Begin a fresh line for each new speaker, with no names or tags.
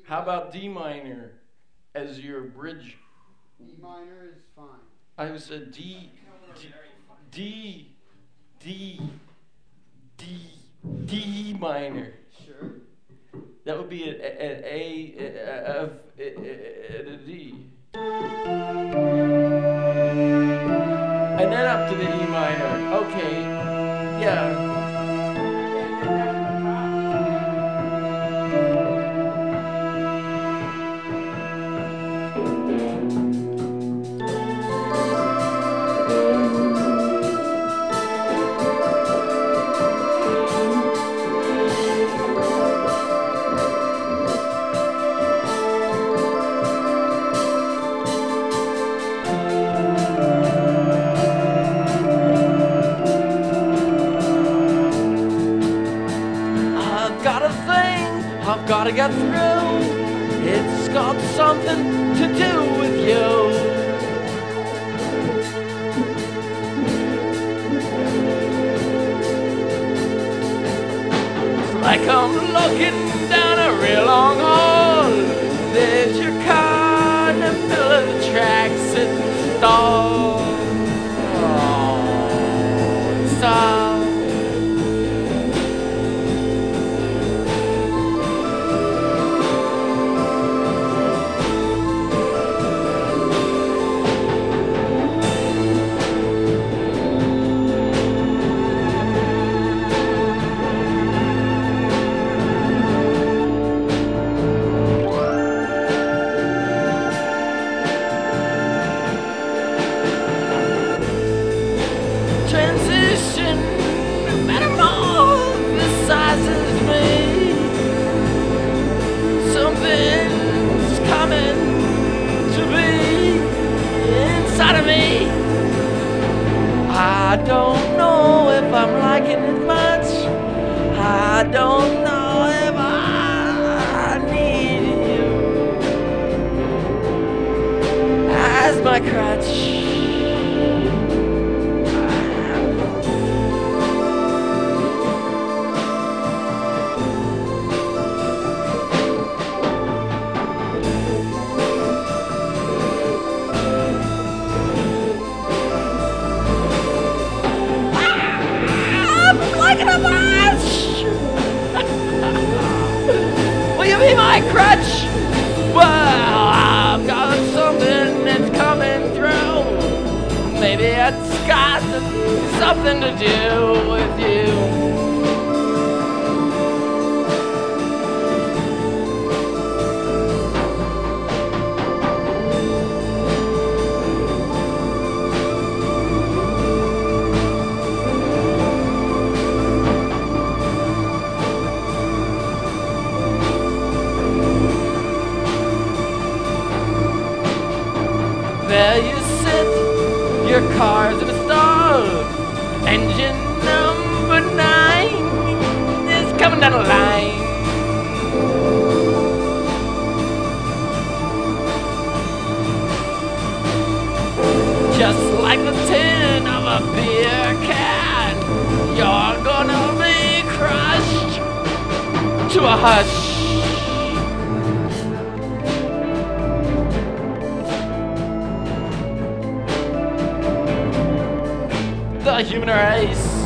How about D minor as your bridge?
D minor is fine.
I said D, D, D, D minor.
Sure.
That would be a D. And then up to the E minor. Okay. Yeah. I've got a thing I've got to get through. It's got something to do with you. It's like I'm looking down a real long hall. There's your car in the middle of the track sitting stalled. Oh, stop. Transition, metamorphosizes me. Something's coming to be inside of me. I don't know if I'm liking it much. I don't know if I need you as my crutch. Like a bunch. Will you be my crutch? Well, I've got something that's coming through. Maybe it's got something to do with you. There you sit, your car's in a stall. Engine number 9 is coming down the line. Just like the tin of a beer can, you're gonna be crushed to a hush. The human race